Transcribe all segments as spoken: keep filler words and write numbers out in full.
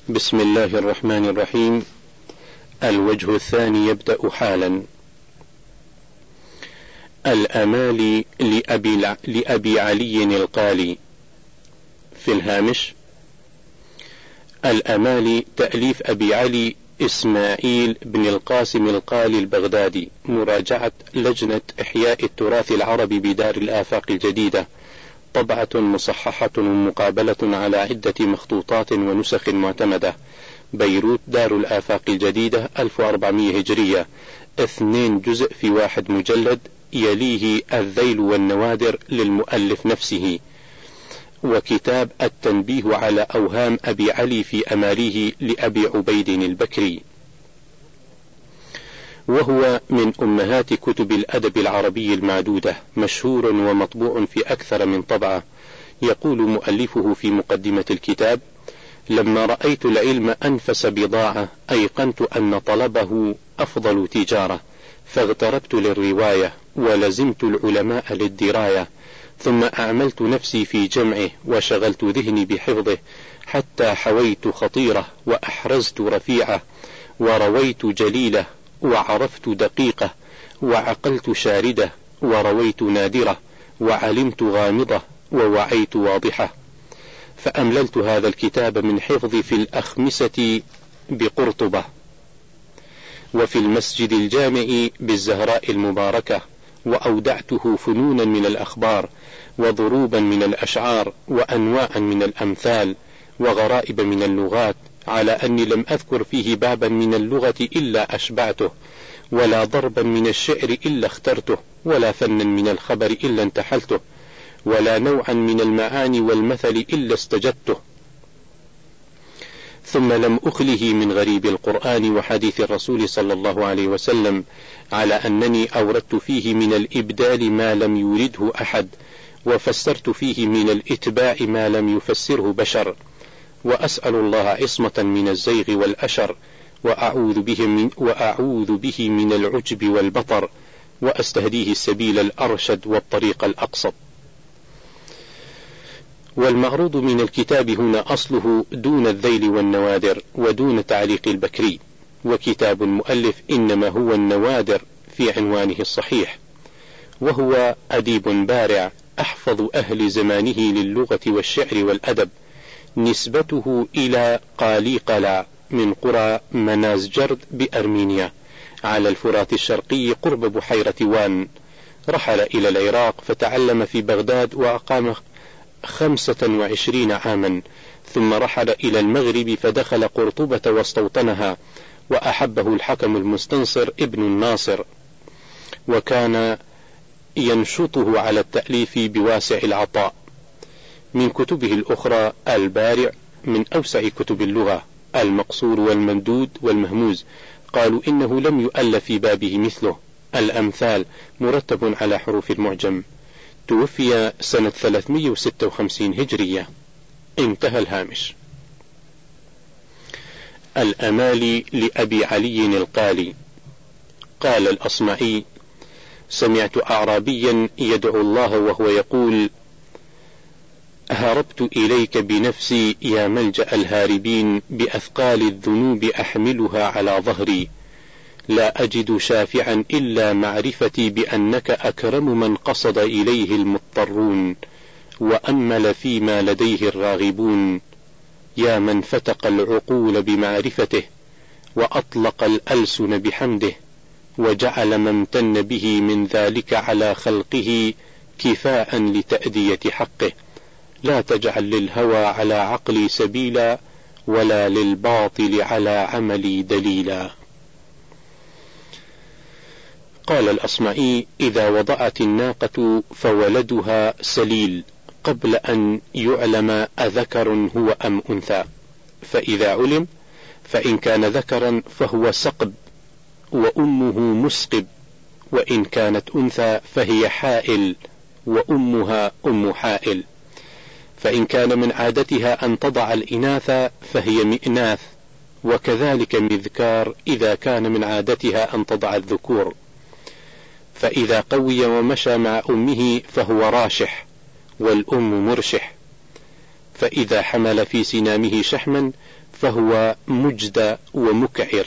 بسم الله الرحمن الرحيم. الوجه الثاني يبدأ حالا. الأمالي لأبي, لأبي علي القالي. في الهامش: الأمالي تأليف أبي علي إسماعيل بن القاسم القالي البغدادي، مراجعة لجنة إحياء التراث العربي بدار الآفاق الجديدة، طبعة مصححة ومقابلة على عدة مخطوطات ونسخ معتمدة، بيروت، دار الآفاق الجديدة، ألف وأربعمائة هجرية، اثنين جزء في واحد مجلد، يليه الذيل والنوادر للمؤلف نفسه، وكتاب التنبيه على أوهام أبي علي في أماليه لأبي عبيد البكري، وهو من أمهات كتب الأدب العربي المعدودة، مشهور ومطبوع في أكثر من طبعة. يقول مؤلفه في مقدمة الكتاب: لما رأيت العلم أنفس بضاعة أيقنت أن طلبه أفضل تجارة، فاغتربت للرواية ولزمت العلماء للدراية، ثم أعملت نفسي في جمعه وشغلت ذهني بحفظه، حتى حويت خطيرة وأحرزت رفيعة، ورويت جليلة وعرفت دقيقة، وعقلت شاردة ورويت نادرة، وعلمت غامضة ووعيت واضحة. فأمللت هذا الكتاب من حفظي في الأخمسة بقرطبة، وفي المسجد الجامع بالزهراء المباركة، وأودعته فنونا من الأخبار، وضروبا من الأشعار، وأنواعا من الأمثال، وغرائب من اللغات، على أني لم أذكر فيه بابا من اللغة إلا أشبعته، ولا ضربا من الشعر إلا اخترته، ولا فنا من الخبر إلا انتحلته، ولا نوعا من المعاني والمثل إلا استجدته. ثم لم أخله من غريب القرآن وحديث الرسول صلى الله عليه وسلم، على أنني أوردت فيه من الإبدال ما لم يورده أحد، وفسرت فيه من الإتباع ما لم يفسره بشر، وأسأل الله عصمة من الزيغ والأشر، وأعوذ به من, وأعوذ به من العجب والبطر، وأستهديه السبيل الأرشد والطريق الأقصد. والمعروض من الكتاب هنا أصله دون الذيل والنوادر ودون تعليق البكري، وكتاب المؤلف إنما هو النوادر في عنوانه الصحيح، وهو أديب بارع أحفظ أهل زمانه للغة والشعر والأدب، نسبته إلى قاليقلا من قرى منازجرد بأرمينيا على الفرات الشرقي قرب بحيرة وان. رحل إلى العراق فتعلم في بغداد وأقام خمسة وعشرين عاما، ثم رحل إلى المغرب فدخل قرطبة واستوطنها، وأحبه الحكم المستنصر ابن الناصر، وكان ينشطه على التأليف بواسع العطاء. من كتبه الأخرى البارع من أوسع كتب اللغة، المقصور والممدود والمهموز، قالوا إنه لم يؤلف في بابه مثله، الأمثال مرتب على حروف المعجم، توفي سنة ثلاثمائة وستة وخمسين هجرية. انتهى الهامش. الأمالي لأبي علي القالي. قال الأصمعي: سمعت أعرابيا يدعو الله وهو يقول: هربت إليك بنفسي يا ملجأ الهاربين، بأثقال الذنوب أحملها على ظهري، لا أجد شافعا إلا معرفتي بأنك أكرم من قصد إليه المضطرون، وأمل فيما لديه الراغبون، يا من فتق العقول بمعرفته، وأطلق الألسن بحمده، وجعل ما امتن به من ذلك على خلقه كفاء لتأدية حقه، لا تجعل للهوى على عقلي سبيلا، ولا للباطل على عملي دليلا. قال الأصمعي: إذا وضعت الناقة فولدها سليل قبل أن يعلم أذكر هو أم أنثى، فإذا علم فإن كان ذكرا فهو سقب وأمه مسقب، وإن كانت أنثى فهي حائل وأمها أم حائل، فإن كان من عادتها أن تضع الإناث فهي مئناث، وكذلك مذكار إذا كان من عادتها أن تضع الذكور، فإذا قوي ومشى مع أمه فهو راشح، والأم مرشح، فإذا حمل في سنامه شحما فهو مجدى ومكعر.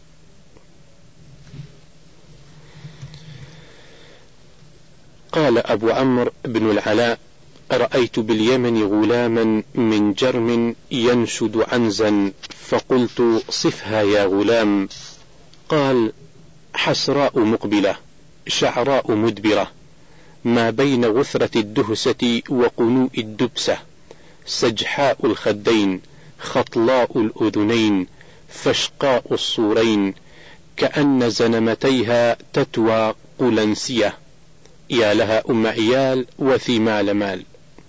قال أبو عمرو بن العلاء: رأيت باليمن غلاما من جرم ينشد عنزا، فقلت: صفها يا غلام. قال: حسراء مقبلة، شعراء مدبرة، ما بين غثرة الدهسة وقنوء الدبسة، سجحاء الخدين، خطلاء الأذنين، فشقاء الصورين، كأن زنمتيها تتوى قلنسية، يا لها أم عيال وثمال مال.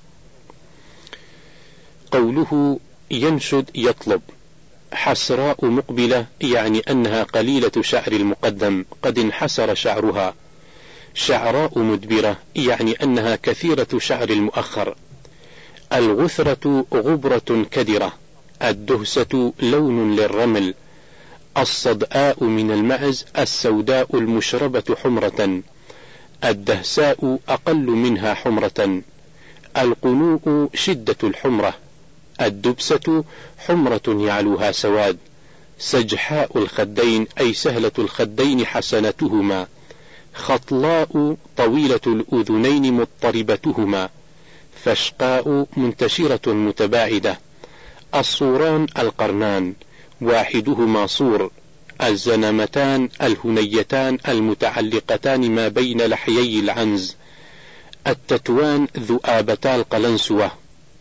قوله ينشد يطلب. حسراء مقبلة يعني أنها قليلة شعر المقدم، قد انحسر شعرها. شعراء مدبرة يعني أنها كثيرة شعر المؤخر. الغثرة غبرة كدرة، الدهسة لون للرمل، الصدآء من المعز، السوداء المشربة حمرة، الدهساء أقل منها حمرة، القنوء شدة الحمرة، الدبسة حمرة يعلوها سواد، سجحاء الخدين أي سهلة الخدين حسنتهما، خطلاء طويلة الأذنين مضطربتهما، فشقاء منتشرة متباعدة، الصوران القرنان واحدهما صور، الزنمتان الهنيتان المتعلقتان ما بين لحيي العنز، التتوان ذؤابتا القلنسوة.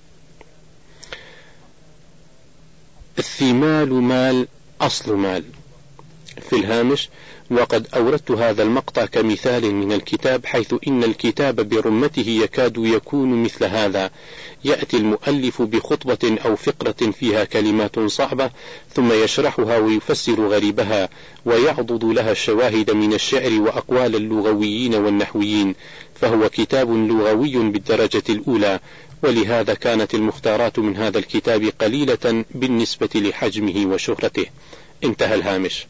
الثمال مال أصل مال. في الهامش: وقد أوردت هذا المقطع كمثال من الكتاب، حيث إن الكتاب برمته يكاد يكون مثل هذا: يأتي المؤلف بخطبة أو فقرة فيها كلمات صعبة، ثم يشرحها ويفسر غريبها، ويعضد لها الشواهد من الشعر وأقوال اللغويين والنحويين، فهو كتاب لغوي بالدرجة الأولى، ولهذا كانت المختارات من هذا الكتاب قليلة بالنسبة لحجمه وشهرته. انتهى الهامش.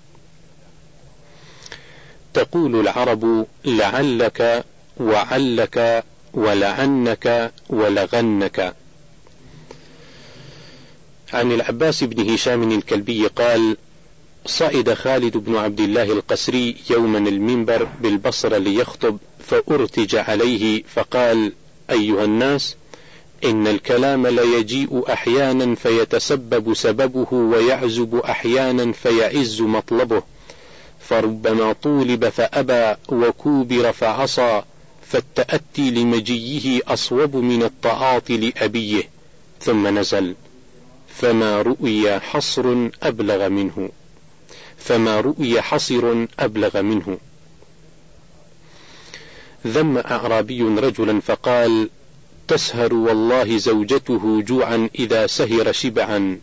تقول العرب: لعلك وعلك ولعنك ولغنك. عن العباس بن هشام الكلبي قال: صعد خالد بن عبد الله القسري يوما المنبر بالبصرة ليخطب، فأرتج عليه فقال: أيها الناس، إن الكلام ليجيء أحيانا فيتسبب سببه، ويعزب أحيانا فيعز مطلبه، فربما طولب فأبى، وكوبر فعصى، فالتأتي لمجيه أصوب من التعاطي لأبيه. ثم نزل: فما رؤي حصر أبلغ منه فما رؤي حصر أبلغ منه. ذم أعرابي رجلا فقال: تسهر والله زوجته جوعا إذا سهر شبعا،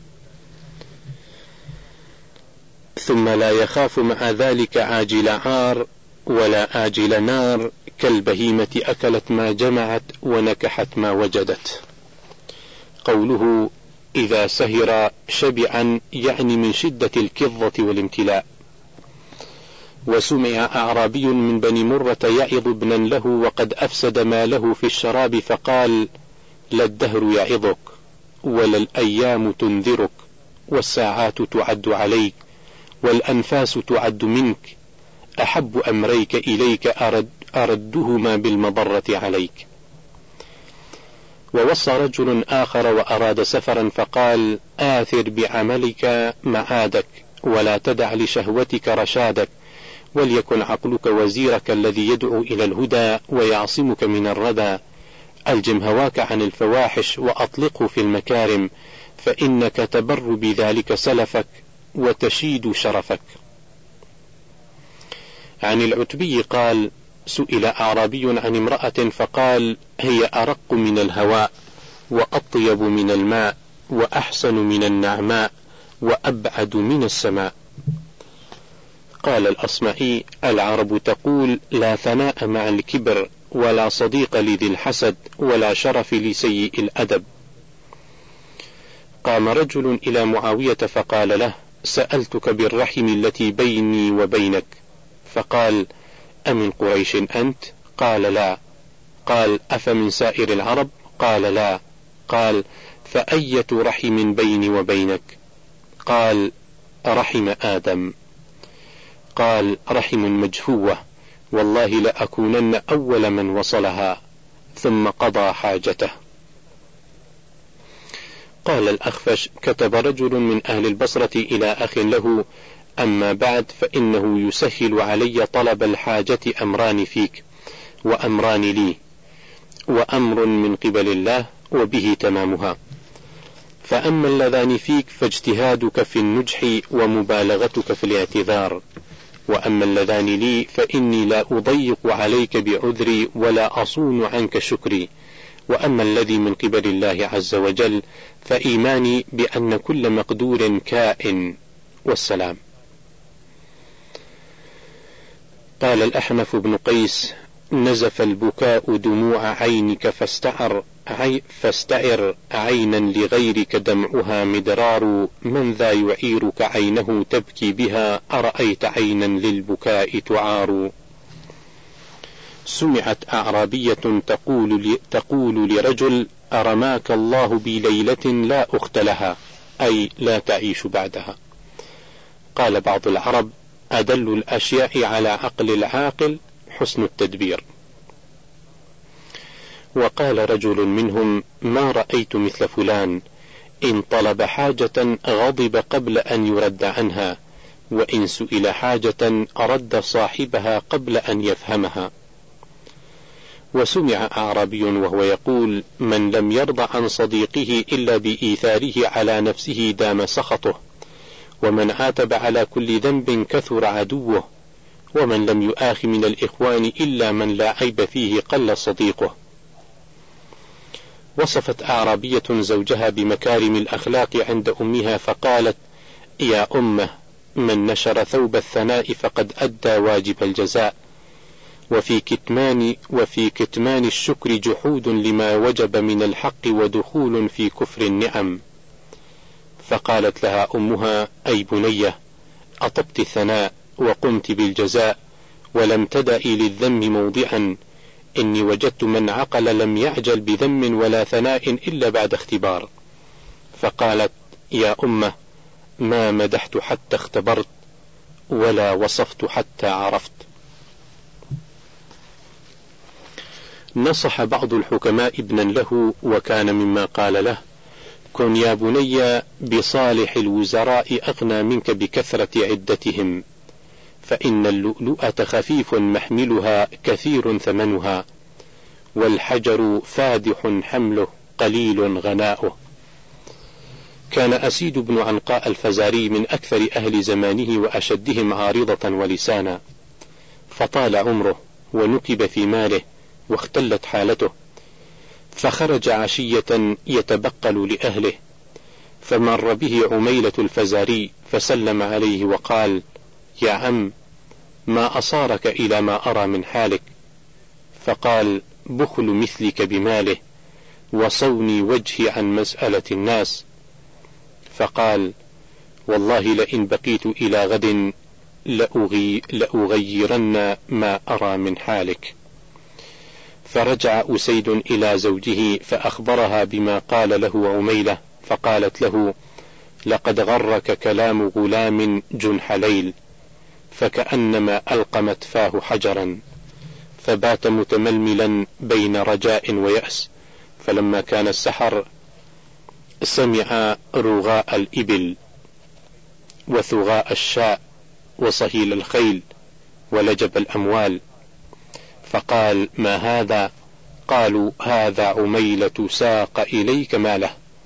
ثم لا يخاف مع ذلك عاجل عار ولا آجل نار، كالبهيمة أكلت ما جمعت ونكحت ما وجدت. قوله إذا سهر شبعا يعني من شدة الكظة والامتلاء. وسمع أعرابي من بني مرة يعظ ابنا له وقد أفسد ماله في الشراب، فقال: لا الدهر يعظك، ولا الأيام تنذرك، والساعات تعد عليك، والأنفاس تعد منك، أحب أمريك إليك أرد أردهما بالمضرة عليك. ووصى رجل آخر وأراد سفرا فقال: آثر بعملك معادك، ولا تدع لشهوتك رشادك، وليكن عقلك وزيرك الذي يدعو إلى الهدى ويعصمك من الردى، ألجم هواك عن الفواحش وأطلقه في المكارم، فإنك تبر بذلك سلفك وتشيد شرفك. عن العتبي قال: سئل أعرابي عن امرأة فقال: هي أرق من الهواء، وأطيب من الماء، وأحسن من النعماء، وأبعد من السماء. قال الأصمعي: العرب تقول: لا ثناء مع الكبر، ولا صديق لذي الحسد، ولا شرف لسيء الأدب. قام رجل إلى معاوية فقال له: سألتك بالرحم التي بيني وبينك. فقال: أمن قريش أنت؟ قال: لا. قال: أفمن سائر العرب؟ قال: لا. قال: فأية رحم بيني وبينك؟ قال: رحم آدم. قال: رحم مجفوة، والله لأكونن أول من وصلها. ثم قضى حاجته. قال الأخفش: كتب رجل من أهل البصرة إلى أخ له: أما بعد، فإنه يسهل علي طلب الحاجة أمران فيك وأمران لي، وأمر من قبل الله وبه تمامها. فأما اللذان فيك فاجتهادك في النجح ومبالغتك في الاعتذار، وأما اللذان لي فإني لا أضيق عليك بعذري ولا أصون عنك شكري. وأما الذي من قبل الله عز وجل فإيماني بأن كل مقدور كائن، والسلام. قال الأحنف بن قيس: نزف البكاء دموع عينك فاستعر, عي فاستعر عينا لغيرك دمعها مدرار، من ذا يعيرك عينه تبكي بها، أرأيت عينا للبكاء تعار. سمعت أعرابية تقول, تقول لرجل: أرماك الله بليلة لا أخت لها، أي لا تعيش بعدها. قال بعض العرب: أدل الأشياء على عقل العاقل حسن التدبير. وقال رجل منهم: ما رأيت مثل فلان، إن طلب حاجة غضب قبل أن يرد عنها، وإن سئل حاجة أرد صاحبها قبل أن يفهمها. وسمع أعرابي وهو يقول: من لم يرضى عن صديقه إلا بإيثاره على نفسه دام سخطه، ومن عاتب على كل ذنب كثر عدوه، ومن لم يؤاخ من الإخوان إلا من لا عيب فيه قل صديقه. وصفت أعرابية زوجها بمكارم الأخلاق عند أمها فقالت: يا أمه، من نشر ثوب الثناء فقد أدى واجب الجزاء، وفي كتمان, وفي كتمان الشكر جحود لما وجب من الحق ودخول في كفر النعم. فقالت لها أمها: أي بنية، أطبت الثناء وقمت بالجزاء، ولم تدعي للذم موضعا، إني وجدت من عقل لم يعجل بذم ولا ثناء إلا بعد اختبار. فقالت: يا أمه، ما مدحت حتى اختبرت، ولا وصفت حتى عرفت. نصح بعض الحكماء ابنا له وكان مما قال له: كن يا بني بصالح الوزراء أغنى منك بكثرة عدتهم، فإن اللؤلؤة خفيف محملها كثير ثمنها، والحجر فادح حمله قليل غناؤه. كان أسيد بن عنقاء الفزاري من أكثر أهل زمانه وأشدهم عارضة ولسانا، فطال عمره ونكب في ماله واختلت حالته، فخرج عشية يتبقل لأهله، فمر به عميلة الفزاري فسلم عليه وقال: يا عم، ما أصارك إلى ما أرى من حالك؟ فقال: بخل مثلك بماله، وصوني وجهي عن مسألة الناس. فقال: والله لئن بقيت إلى غد لأغي لأغيرن ما أرى من حالك. فرجع أسيد إلى زوجه فأخبرها بما قال له عميلة، فقالت له: لقد غرك كلام غلام جنح ليل، فكأنما ألقمت فاه حجرا. فبات متململا بين رجاء ويأس. فلما كان السحر سمع رغاء الإبل وثغاء الشاء وصهيل الخيل ولجب الأموال، فقال: ما هذا؟ قالوا: هذا عميلة ساق إليك ماله.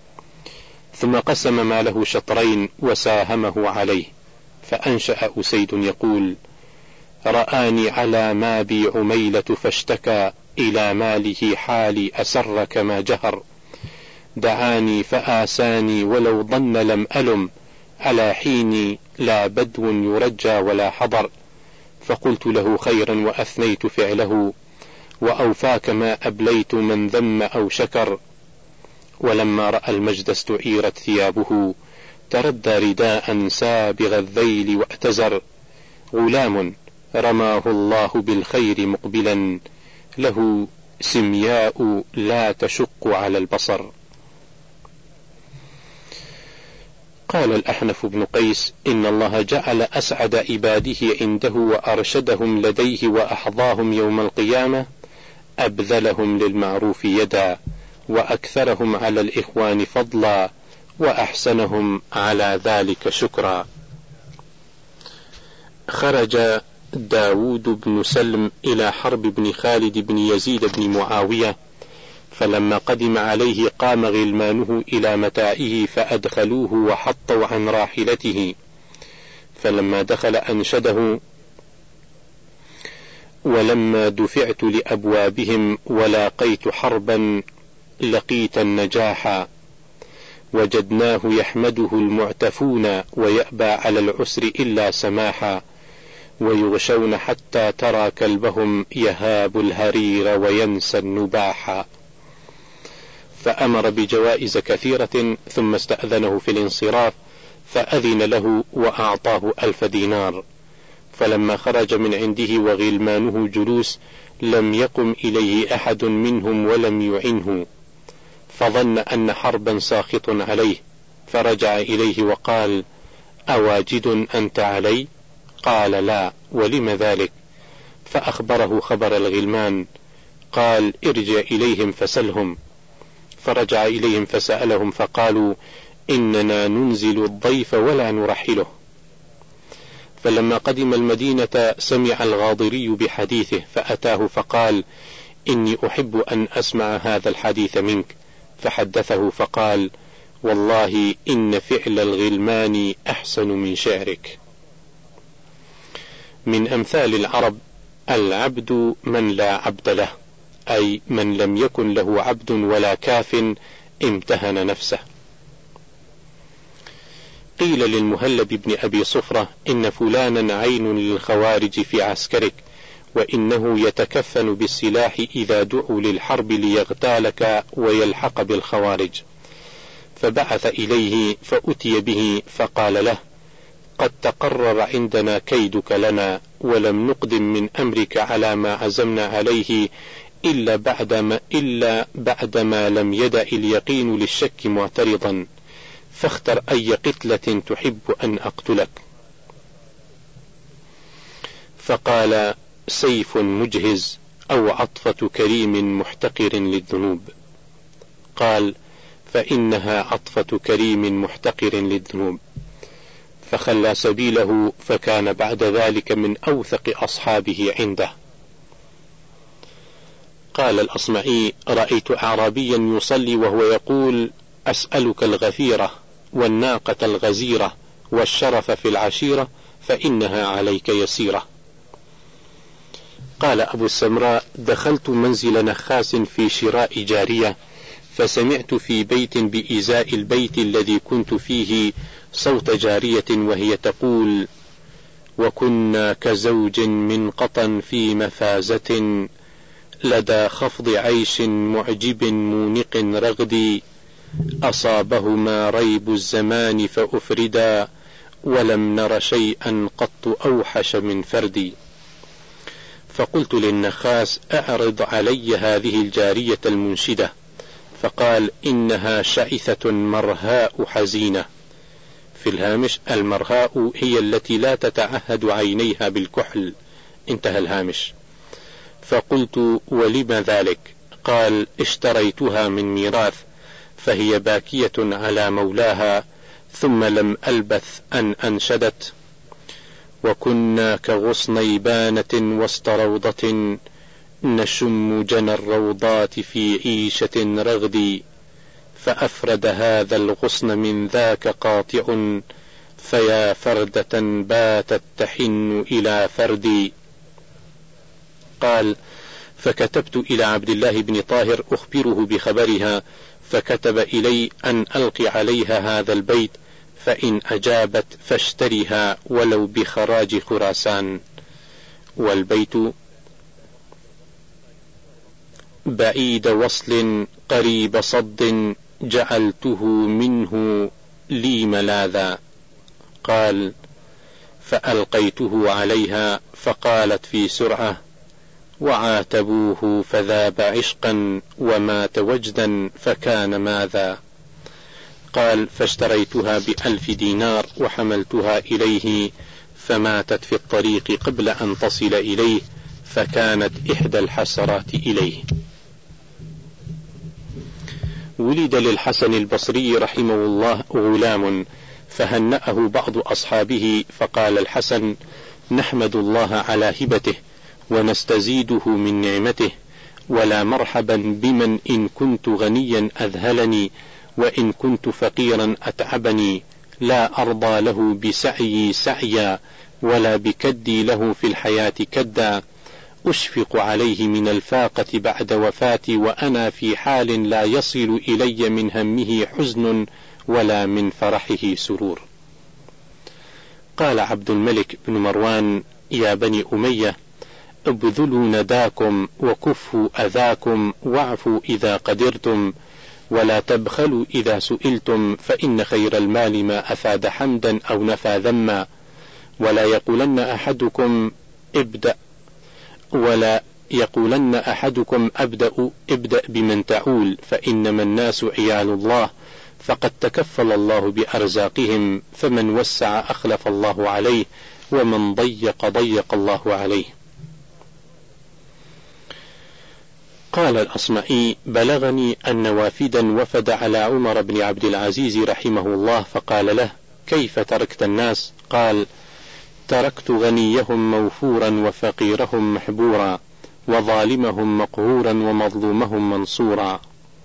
ثم قسم ماله شطرين وساهمه عليه. فأنشأ أسيد يقول: رآني على ما بي عميلة فاشتكى إلى ماله حالي أسر كما جهر، دعاني فآساني ولو ظن لم ألم، على حين لا بدو يرجى ولا حضر. فقلت له خيرا وأثنيت فعله، وأوفاك ما أبليت من ذم أو شكر. ولما رأى المجد استعيرت ثيابه، تردى رداء سابغ الذيل واعتزر. غلام رماه الله بالخير مقبلا، له سمياء لا تشق على البصر. قال الأحنف بن قيس: إن الله جعل أسعد عباده عنده وأرشدهم لديه وأحظاهم يوم القيامة أبذلهم للمعروف يدا، وأكثرهم على الإخوان فضلا، وأحسنهم على ذلك شكرا. خرج داود بن سلم إلى حرب بن خالد بن يزيد بن معاوية، فلما قدم عليه قام غلمانه إلى متاعه فأدخلوه وحطوا عن راحلته، فلما دخل أنشده: ولما دفعت لأبوابهم ولاقيت حربا لقيت النجاح، وجدناه يحمده المعتفون ويأبى على العسر إلا سماحا، ويغشون حتى ترى كلبهم يهاب الهرير وينسى النباحا. فأمر بجوائز كثيرة ثم استأذنه في الانصراف، فأذن له وأعطاه ألف دينار. فلما خرج من عنده وغلمانه جلوس لم يقم إليه أحد منهم ولم يعنه، فظن أن حربا ساخط عليه، فرجع إليه وقال: أواجد أنت علي؟ قال: لا. ولم ذلك؟ فأخبره خبر الغلمان. قال: ارجع إليهم فسلهم. فرجع إليهم فسألهم فقالوا: إننا ننزل الضيف ولا نرحله. فلما قدم المدينة سمع الغاضري بحديثه فأتاه فقال: إني أحب أن أسمع هذا الحديث منك. فحدثه فقال: والله إن فعل الغلمان أحسن من شعرك. من أمثال العرب: العبد من لا عبد له، أي من لم يكن له عبد ولا كاف امتهن نفسه. قيل للمهلب بن أبي صفرة: إن فلانا عين للخوارج في عسكرك، وإنه يتكفن بالسلاح إذا دعوا للحرب ليغتالك ويلحق بالخوارج. فبعث إليه فأتي به فقال له: قد تقرر عندنا كيدك لنا، ولم نقدم من أمرك على ما عزمنا عليه إلا بعدما, إلا بعدما لم يدع اليقين للشك معترضا، فاختر أي قتلة تحب أن أقتلك. فقال: سيف مجهز أو عطفة كريم محتقر للذنوب. قال: فإنها عطفة كريم محتقر للذنوب. فخلى سبيله، فكان بعد ذلك من أوثق أصحابه عنده. قال الأصمعي: رأيت أعرابيا يصلي وهو يقول: أسألك الغفيرة والناقة الغزيرة والشرف في العشيرة فإنها عليك يسيرة. قال أبو السمراء: دخلت منزل نخاس في شراء جارية، فسمعت في بيت بإزاء البيت الذي كنت فيه صوت جارية وهي تقول: وكنا كزوج من قطن في مفازة، لدى خفض عيش معجب مونق رغدي، أصابهما ريب الزمان فأفردا، ولم نر شيئا قط أوحش من فردي. فقلت للنخاس: أعرض علي هذه الجارية المنشدة. فقال: إنها شعثة مرهاء حزينة. في الهامش: المرهاء هي التي لا تتعهد عينيها بالكحل. انتهى الهامش. فقلت: ولم ذلك؟ قال: اشتريتها من ميراث، فهي باكية على مولاها، ثم لم ألبث أن أنشدت: وكنا كغصني بانة وسط روضة، نشم جنى الروضات في عيشة رغدي، فأفرد هذا الغصن من ذاك قاطع، فيا فردة باتت تحن إلى فردي. قال: فكتبت إلى عبد الله بن طاهر أخبره بخبرها، فكتب إلي أن ألقي عليها هذا البيت، فإن أجابت فاشترها ولو بخراج خراسان. والبيت: بعيد وصل قريب صد، جعلته منه لي ملاذا. قال: فألقيته عليها، فقالت في سرعة: وعاتبوه فذاب عشقا، ومات وجدا فكان ماذا. قال: فاشتريتها بألف دينار وحملتها إليه، فماتت في الطريق قبل أن تصل إليه، فكانت إحدى الحسرات إليه. ولد للحسن البصري رحمه الله غلام، فهنأه بعض أصحابه، فقال الحسن: نحمد الله على هبته ونستزيده من نعمته، ولا مرحبا بمن إن كنت غنيا أذهلني، وإن كنت فقيرا أتعبني، لا أرضى له بسعي سعيا، ولا بكدي له في الحياة كدا، أشفق عليه من الفاقة بعد وفاتي، وأنا في حال لا يصل إلي من همه حزن ولا من فرحه سرور. قال عبد الملك بن مروان: يا بني أمية، ابذلوا نداكم وكفوا أذاكم واعفوا إذا قدرتم، ولا تبخلوا إذا سئلتم، فإن خير المال ما أفاد حمدا أو نفى ذما، ولا يقولن أحدكم ابدأ ولا يقولن أحدكم أبدأ ابدأ بمن تعول، فإنما الناس عيال الله، فقد تكفل الله بأرزاقهم، فمن وسع أخلف الله عليه، ومن ضيق ضيق الله عليه. قال الأصمعي: بلغني أن وافدا وفد على عمر بن عبد العزيز رحمه الله، فقال له: كيف تركت الناس؟ قال: تركت غنيهم موفورا وفقيرهم محبورا، وظالمهم مقهورا ومظلومهم منصورا.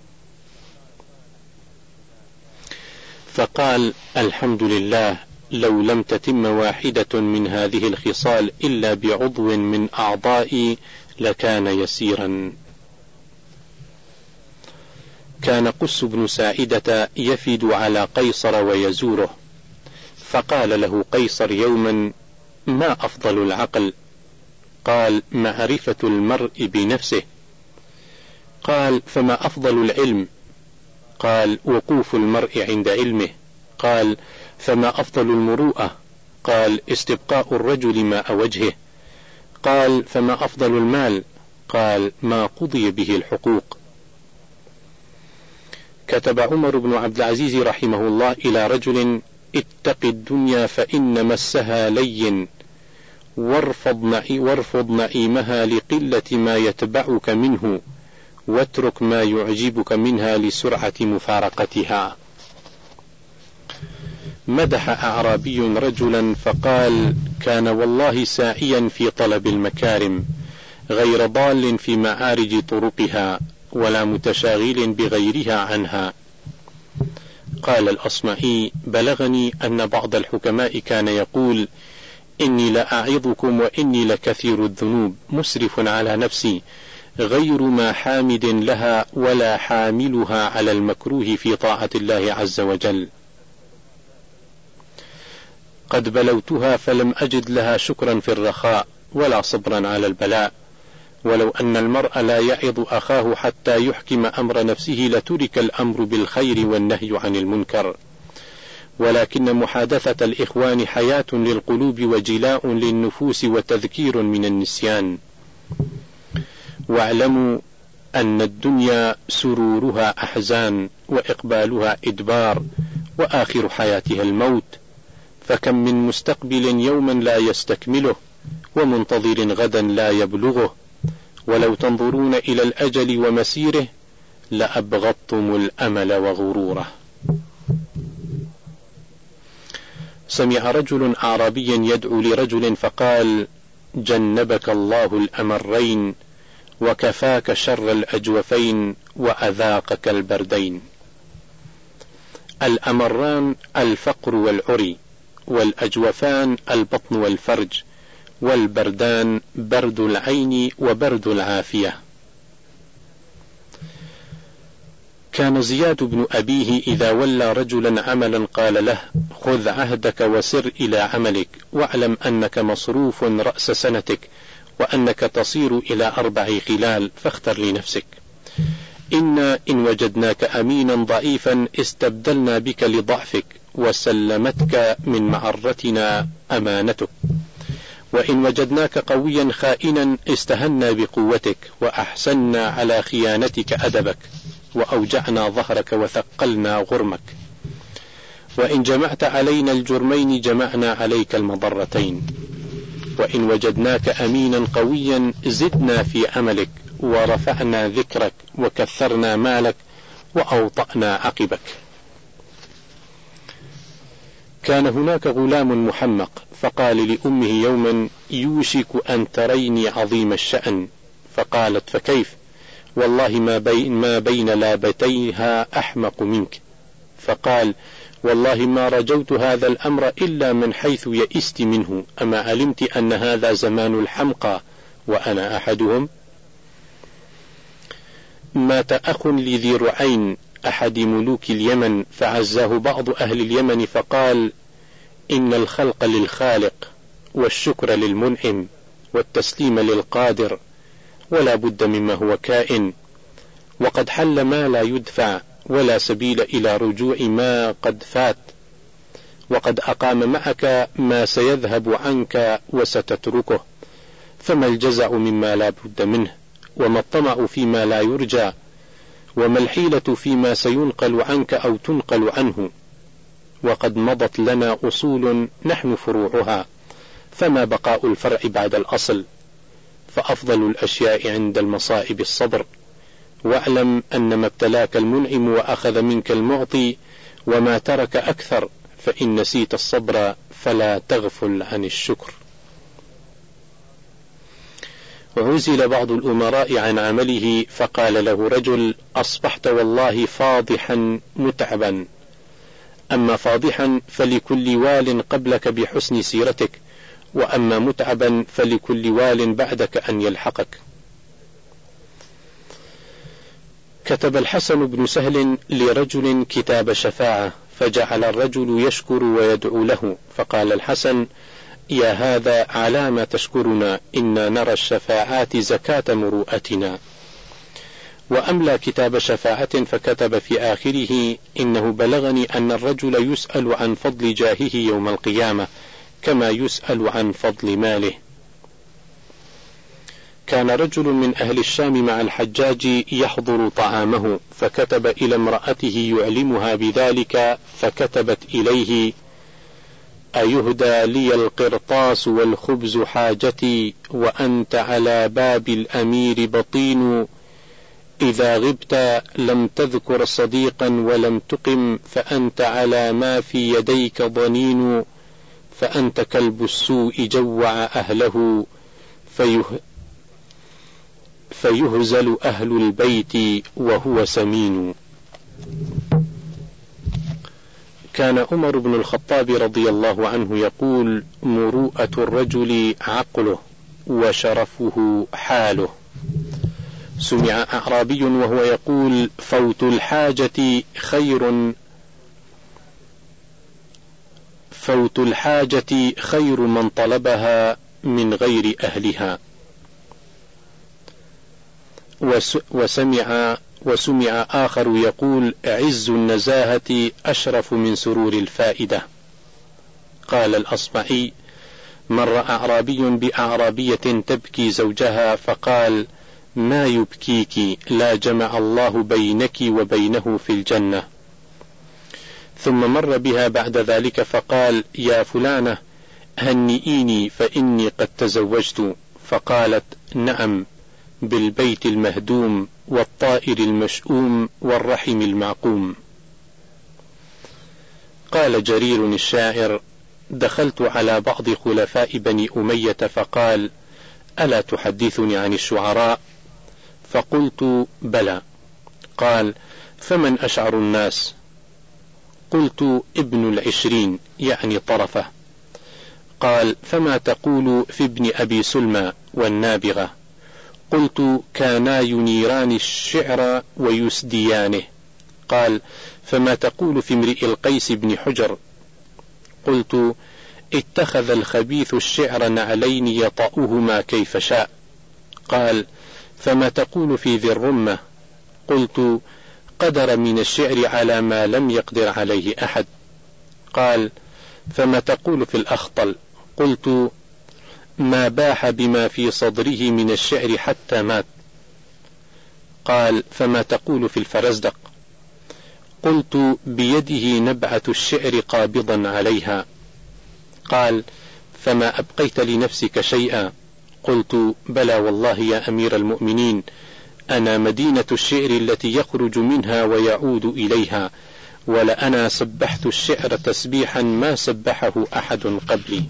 فقال: الحمد لله، لو لم تتم واحدة من هذه الخصال إلا بعضو من أعضائي لكان يسيرا. كان قس بن ساعدة يفد على قيصر ويزوره، فقال له قيصر يوما: ما أفضل العقل؟ قال: معرفة المرء بنفسه. قال: فما أفضل العلم؟ قال: وقوف المرء عند علمه. قال: فما أفضل المروءة؟ قال: استبقاء الرجل ماء وجهه. قال: فما أفضل المال؟ قال: ما قضي به الحقوق. كتب عمر بن عبد العزيز رحمه الله إلى رجل: اتق الدنيا فإن مسها لين، وارفض, وارفض نعيمها لقلة ما يتبعك منه، واترك ما يعجبك منها لسرعة مفارقتها. مدح أعرابي رجلا فقال: كان والله ساعيا في طلب المكارم، غير ضال في معارج طرقها، ولا متشاغل بغيرها عنها. قال الأصمعي: بلغني أن بعض الحكماء كان يقول: إني لأعظكم وإني لكثير الذنوب، مسرف على نفسي، غير ما حامد لها، ولا حاملها على المكروه في طاعة الله عز وجل. قد بلوتها فلم أجد لها شكرا في الرخاء، ولا صبرا على البلاء. ولو أن المرء لا يعظ أخاه حتى يحكم أمر نفسه لترك الأمر بالخير والنهي عن المنكر، ولكن محادثة الإخوان حياة للقلوب وجلاء للنفوس وتذكير من النسيان. واعلموا أن الدنيا سرورها أحزان، وإقبالها إدبار، وآخر حياتها الموت، فكم من مستقبل يوما لا يستكمله، ومنتظر غدا لا يبلغه، ولو تنظرون إلى الأجل ومسيره لأبغضتم الأمل وغروره. سمع رجل أعرابيا يدعو لرجل فقال: جنبك الله الأمرين، وكفاك شر الأجوفين، وأذاقك البردين. الأمران الفقر والعري، والأجوفان البطن والفرج، والبردان برد العين وبرد العافية. كان زياد بن أبيه إذا ولى رجلا عملا قال له: خذ عهدك وسر إلى عملك، واعلم أنك مصروف رأس سنتك، وأنك تصير إلى أربع خلال، فاختر لنفسك. إنا إن وجدناك أمينا ضعيفا استبدلنا بك لضعفك، وسلمتك من معرتنا أمانتك، وإن وجدناك قويا خائنا استهنا بقوتك، وأحسنا على خيانتك أدبك، وأوجعنا ظهرك وثقلنا غرمك. وإن جمعت علينا الجرمين جمعنا عليك المضرتين، وإن وجدناك أمينا قويا زدنا في عملك ورفعنا ذكرك وكثرنا مالك وأوطأنا عقبك. كان هناك غلام محمق فقال لأمه يوما: يوشك أن تريني عظيم الشأن. فقالت: فكيف؟ والله ما بين, ما بين لابتيها أحمق منك. فقال: والله ما رجوت هذا الأمر إلا من حيث يئست منه، أما علمت أن هذا زمان الحمقى وأنا أحدهم؟ مات أخ لذي رعين أحد ملوك اليمن فعزاه بعض أهل اليمن فقال: إن الخلق للخالق والشكر للمنعم والتسليم للقادر، ولا بد مما هو كائن، وقد حل ما لا يدفع ولا سبيل إلى رجوع ما قد فات، وقد أقام معك ما سيذهب عنك وستتركه، فما الجزع مما لا بد منه، وما الطمع فيما لا يرجى، وما الحيلة فيما سينقل عنك أو تنقل عنه، وقد مضت لنا أصول نحن فروعها، فما بقاء الفرع بعد الأصل، فأفضل الأشياء عند المصائب الصبر، واعلم أن ما ابتلاك المنعم وأخذ منك المعطي، وما ترك أكثر، فإن نسيت الصبر فلا تغفل عن الشكر. عزل بعض الأمراء عن عمله فقال له رجل: أصبحت والله فاضحا متعبا، أما فاضحا فلكل وال قبلك بحسن سيرتك، وأما متعبا فلكل وال بعدك أن يلحقك. كتب الحسن بن سهل لرجل كتاب شفاعة، فجعل الرجل يشكر ويدعو له، فقال الحسن: يا هذا على ما تشكرنا، إنا نرى الشفاعات زكاة مروءتنا. وأملى كتاب شفاعة فكتب في آخره: إنه بلغني أن الرجل يسأل عن فضل جاهه يوم القيامة كما يسأل عن فضل ماله. كان رجل من أهل الشام مع الحجاج يحضر طعامه، فكتب إلى امرأته يعلمها بذلك، فكتبت إليه: أيهدى لي القرطاس والخبز حاجتي، وأنت على باب الأمير بطين، إذا غبت لم تذكر صديقا ولم تقم، فأنت على ما في يديك ضنين، فأنت كلب السوء جوع أهله، فيه فيهزل أهل البيت وهو سمين. كان عمر بن الخطاب رضي الله عنه يقول: مروءة الرجل عقله وشرفه حاله. سمع أعرابي وهو يقول: فوت الحاجة خير فوت الحاجة خير من طلبها من غير أهلها. وسمع وسمع آخر يقول: عز النزاهة أشرف من سرور الفائدة. قال الأصمعي: مر أعرابي بأعرابية تبكي زوجها فقال: ما يبكيك؟ لا جمع الله بينك وبينه في الجنة. ثم مر بها بعد ذلك فقال: يا فلانة هنئيني فإني قد تزوجت. فقالت: نعم، بالبيت المهدوم والطائر المشؤوم والرحم المعقوم. قال جرير الشاعر: دخلت على بعض خلفاء بني أمية فقال: ألا تحدثني عن الشعراء؟ فقلت: بلى. قال: فمن أشعر الناس؟ قلت: ابن العشرين، يعني طرفة. قال: فما تقول في ابن أبي سلمى والنابغة؟ قلت: كانا ينيران الشعر ويسديانه. قال: فما تقول في امرئ القيس بن حجر؟ قلت: اتخذ الخبيث الشعر نعلين يطأهما كيف شاء. قال: فما تقول في ذي الرمة؟ قلت: قدر من الشعر على ما لم يقدر عليه أحد. قال: فما تقول في الأخطل؟ قلت: ما باح بما في صدره من الشعر حتى مات. قال: فما تقول في الفرزدق؟ قلت: بيده نبعة الشعر قابضا عليها. قال: فما أبقيت لنفسك شيئا؟ قلت: بلى والله يا أمير المؤمنين، أنا مدينة الشعر التي يخرج منها ويعود إليها، ولأنا سبحت الشعر تسبيحا ما سبحه أحد قبلي.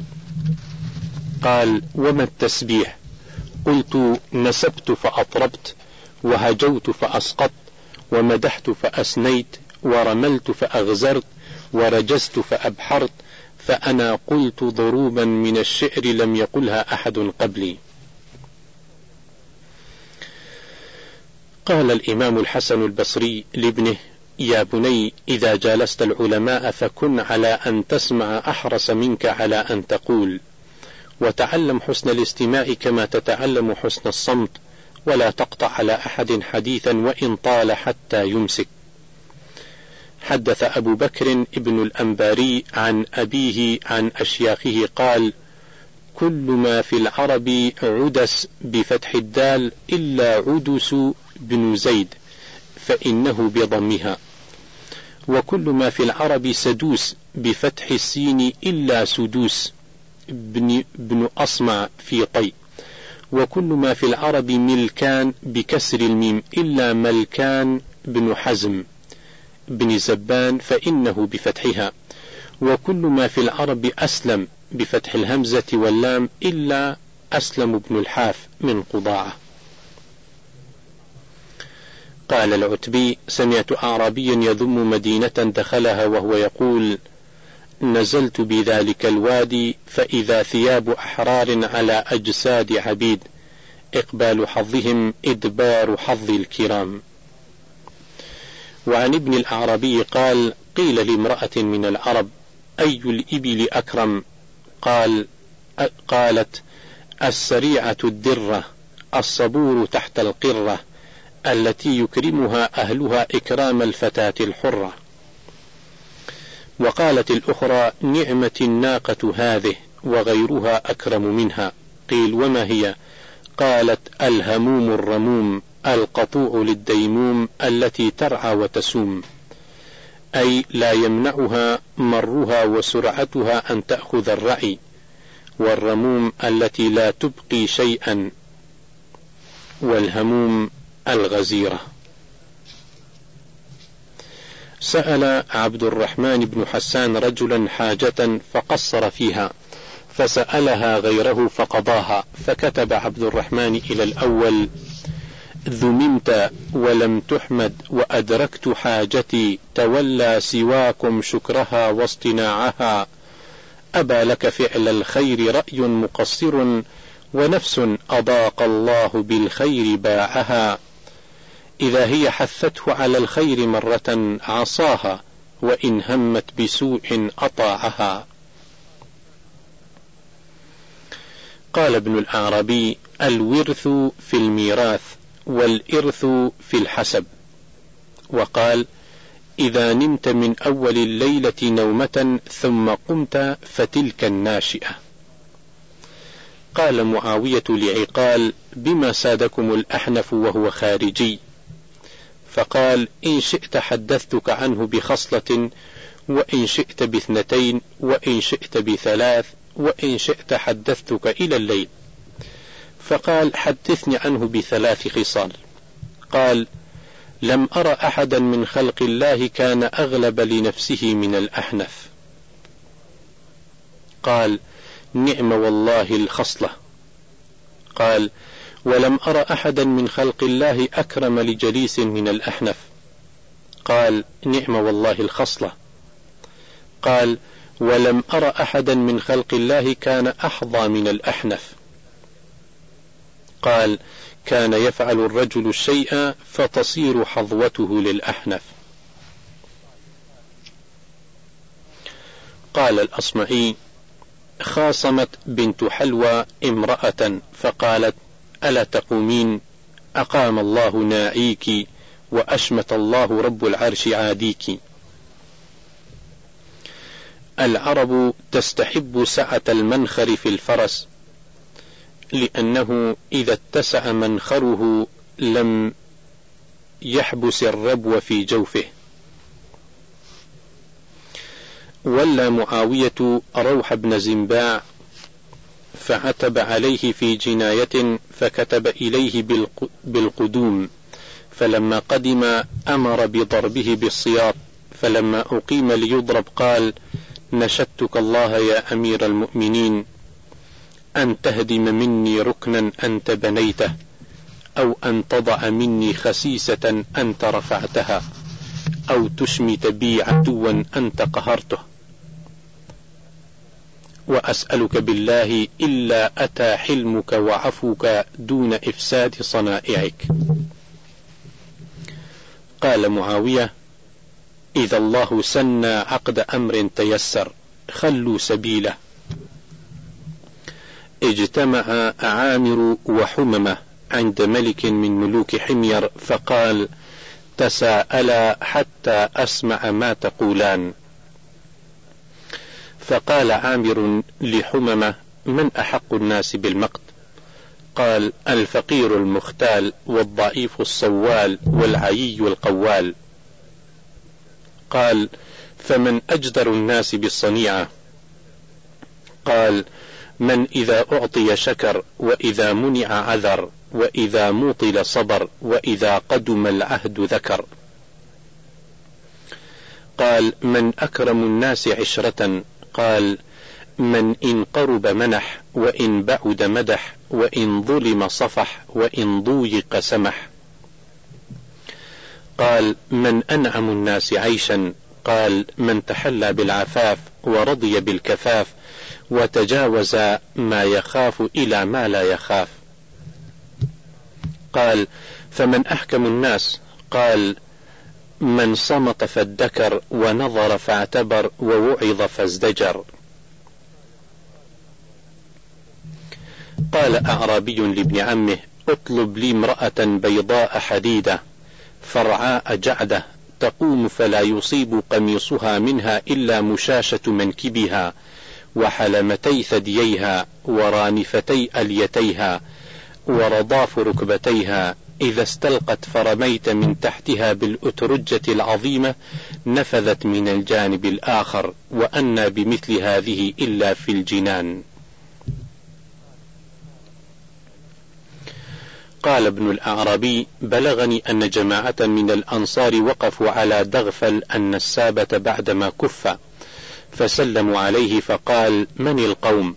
قال: وما التسبيح؟ قلت: نسبت فأطربت، وهجوت فأسقطت، ومدحت فأسنيت، ورملت فأغزرت، ورجزت فأبحرت، فأنا قلت ضروبا من الشعر لم يقلها أحد قبلي. قال الإمام الحسن البصري لابنه: يا بني، إذا جالست العلماء فكن على أن تسمع أحرص منك على أن تقول، وتعلم حسن الاستماع كما تتعلم حسن الصمت، ولا تقطع على أحد حديثا وإن طال حتى يمسك. حدث أبو بكر ابن الأنباري عن أبيه عن أشياخه قال: كل ما في العرب عدس بفتح الدال إلا عدس بن زيد فإنه بضمها، وكل ما في العرب سدوس بفتح السين إلا سدوس بن, بن أصمع في طي، وكل ما في العرب ملكان بكسر الميم إلا ملكان بن حزم بن زبان فإنه بفتحها، وكل ما في العرب أسلم بفتح الهمزة واللام إلا أسلم بن الحاف من قضاعة. قال العتبي: سمعت أعرابيا يذم مدينة دخلها وهو يقول: نزلت بذلك الوادي فإذا ثياب أحرار على أجساد عبيد، إقبال حظهم إدبار حظ الكرام. وعن ابن الأعرابي قال: قيل لامرأة من العرب: أي الإبل أكرم؟ قال قالت: السريعة الدرة، الصبور تحت القرة، التي يكرمها أهلها إكرام الفتاة الحرة. وقالت الأخرى: نعمة الناقة هذه، وغيرها أكرم منها. قيل: وما هي؟ قالت: الهموم الرموم، القطوع للديموم، التي ترعى وتسوم، أي لا يمنعها مرها وسرعتها أن تأخذ الرعي، والرموم التي لا تبقي شيئا، والهموم الغزيرة. سأل عبد الرحمن بن حسان رجلا حاجة فقصر فيها، فسألها غيره فقضاها، فكتب عبد الرحمن إلى الأول: ذممت ولم تحمد وأدركت حاجتي، تولى سواكم شكرها واصطناعها، أبى لك فعل الخير رأي مقصر، ونفس أضاق الله بالخير باعها، إذا هي حثته على الخير مرة عصاها، وإن همت بسوء أطاعها. قال ابن الأعرابي: الورث في الميراث، والإرث في الحسب. وقال: إذا نمت من أول الليلة نومة ثم قمت فتلك الناشئة. قال معاوية لعقال: بما سادكم الأحنف وهو خارجي؟ فقال: إن شئت حدثتك عنه بخصلة، وإن شئت باثنتين، وإن شئت بثلاث، وإن شئت حدثتك إلى الليل. فقال: حدثني عنه بثلاث خصال. قال: لم أرى أحدا من خلق الله كان أغلب لنفسه من الأحنف. قال: نعم والله الخصلة. قال: ولم أرى أحدا من خلق الله أكرم لجليس من الأحنف. قال: نعم والله الخصلة. قال: ولم أرى أحدا من خلق الله كان أحظى من الأحنف. قال: كان يفعل الرجل الشيء فتصير حظوته للأحنف. قال الأصمعي: خاصمت بنت حلوى امرأة فقالت: ألا تقومين؟ أقام الله ناعيك، وأشمت الله رب العرش عاديك. العرب تستحب سعة المنخر في الفرس، لأنه إذا اتسع منخره لم يحبس الربو في جوفه. ولى معاوية روح بن زنباع فعتب عليه في جناية فكتب إليه بالقدوم، فلما قدم أمر بضربه بالسياط، فلما أقيم ليضرب قال: نشدتك الله يا أمير المؤمنين أن تهدم مني ركنا أنت بنيته، أو أن تضع مني خسيسة أنت رفعتها، أو تشمت بي عدوا أنت قهرته، وأسألك بالله إلا أتى حلمك وعفوك دون إفساد صنائعك. قال معاوية: إذا الله سنى عقد أمر تيسر، خلوا سبيله. اجتمع عامر وحممة عند ملك من ملوك حمير فقال: تساءلا حتى أسمع ما تقولان. فقال عامر لحممة: من أحق الناس بالمقت؟ قال: الفقير المختال، والضعيف الصوال، والعيي القوال. قال: فمن أجدر الناس بالصنيعة؟ قال: من إذا أعطي شكر، وإذا منع عذر، وإذا موطل صبر، وإذا قدم العهد ذكر. قال: من أكرم الناس عشرة؟ قال: من إن قرب منح، وإن بعد مدح، وإن ظلم صفح، وإن ضويق سمح. قال: من أنعم الناس عيشا؟ قال: من تحلى بالعفاف ورضي بالكفاف وتجاوز ما يخاف إلى ما لا يخاف. قال: فمن أحكم الناس؟ قال: من صمت فادكر، ونظر فاعتبر، ووعظ فازدجر. قال أعرابي لابن عمه: اطلب لي امرأة بيضاء حديدة فرعاء جعدة، تقوم فلا يصيب قميصها منها إلا مشاشة منكبها، وحلمتي ثدييها، ورانفتي أليتيها، ورضاف ركبتيها، إذا استلقت فرميت من تحتها بالأترجة العظيمة نفذت من الجانب الآخر، وأنا بمثل هذه إلا في الجنان. قال ابن الأعرابي: بلغني أن جماعة من الأنصار وقفوا على دغفل النسابة بعدما كف، فسلموا عليه فقال: من القوم؟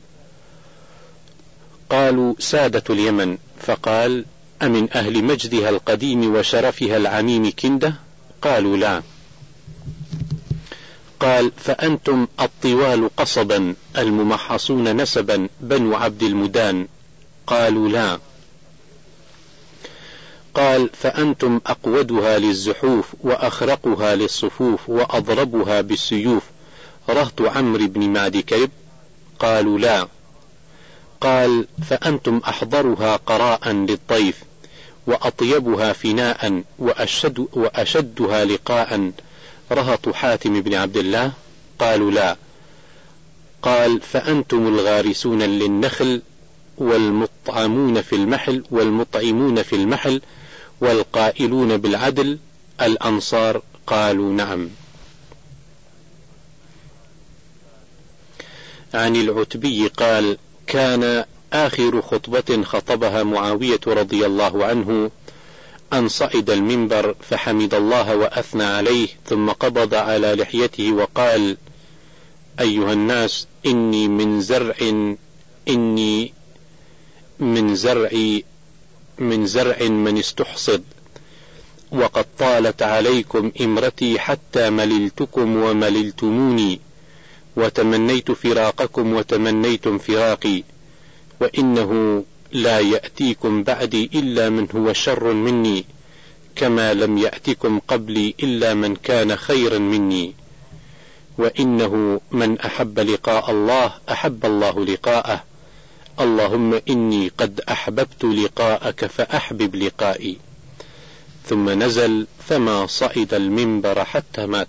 قالوا: سادة اليمن. فقال: أمن أهل مجدها القديم وشرفها العميم كندة؟ قالوا: لا. قال: فأنتم الطوال قصبا الممحصون نسبا بنو عبد المدان؟ قالوا: لا. قال: فأنتم أقودها للزحوف، وأخرقها للصفوف، وأضربها بالسيوف، رهط عمرو بن معد كرب؟ قالوا: لا. قال: فأنتم أحضرها قراء للطيف، وأطيبها فناء، وأشد وأشدها لقاء، رهط حاتم بن عبد الله؟ قالوا: لا. قال: فأنتم الغارسون للنخل، والمطعمون في المحل والمطعمون في المحل، والقائلون بالعدل، الأنصار؟ قالوا: نعم. عن العتبي قال: كان آخر خطبة خطبها معاوية رضي الله عنه أن صعد المنبر فحمد الله وأثنى عليه، ثم قبض على لحيته وقال: أيها الناس، إني من زرع إني من زرع من زرع من استحصد، وقد طالت عليكم إمرتي حتى مللتكم ومللتموني، وتمنيت فراقكم وتمنيتم فراقي، وإنه لا يأتيكم بعدي إلا من هو شر مني، كما لم يأتكم قبلي إلا من كان خيرا مني، وإنه من أحب لقاء الله أحب الله لقاءه، اللهم إني قد أحببت لقاءك فأحبب لقائي. ثم نزل فما صعد المنبر حتى مات.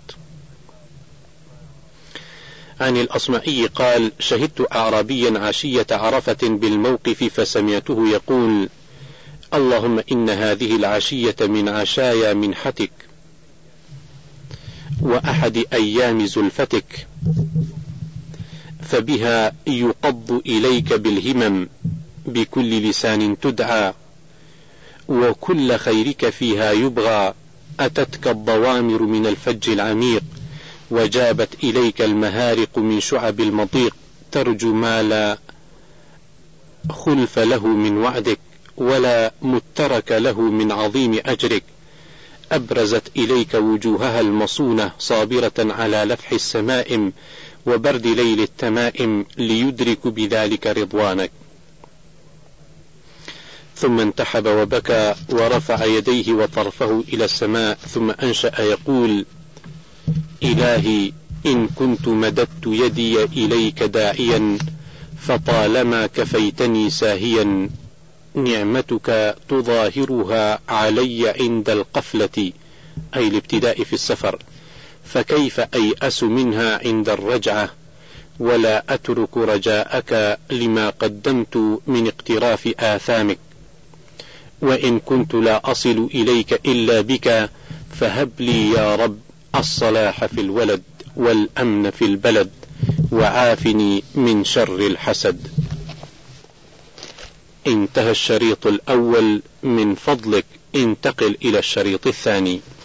عن الأصمعي قال: شهدت أعرابيا عشية عرفة بالموقف فسمعته يقول: اللهم إن هذه العشية من عشايا منحتك وأحد أيام زلفتك، فبها يقض إليك بالهمم، بكل لسان تدعى، وكل خيرك فيها يبغى. أتتك الضوامر من الفج العميق، وجابت إليك المهارق من شعب المضيق، ترجو ما لا خلف له من وعدك، ولا مترك له من عظيم أجرك. أبرزت إليك وجوهها المصونة صابرة على لفح السمائم وبرد ليل التمائم، ليدرك بذلك رضوانك. ثم انتحب وبكى ورفع يديه وطرفه إلى السماء، ثم أنشأ يقول: إلهي إن كنت مددت يدي إليك داعيا، فطالما كفيتني ساهيا، نعمتك تظاهرها علي عند القفلة، أي الابتداء في السفر، فكيف أيأس منها عند الرجعة، ولا أترك رجاءك لما قدمت من اقتراف آثامك. وإن كنت لا أصل إليك إلا بك، فهب لي يا رب الصلاح في الولد والأمن في البلد، وعافني من شر الحسد. انتهى الشريط الأول. من فضلك انتقل إلى الشريط الثاني.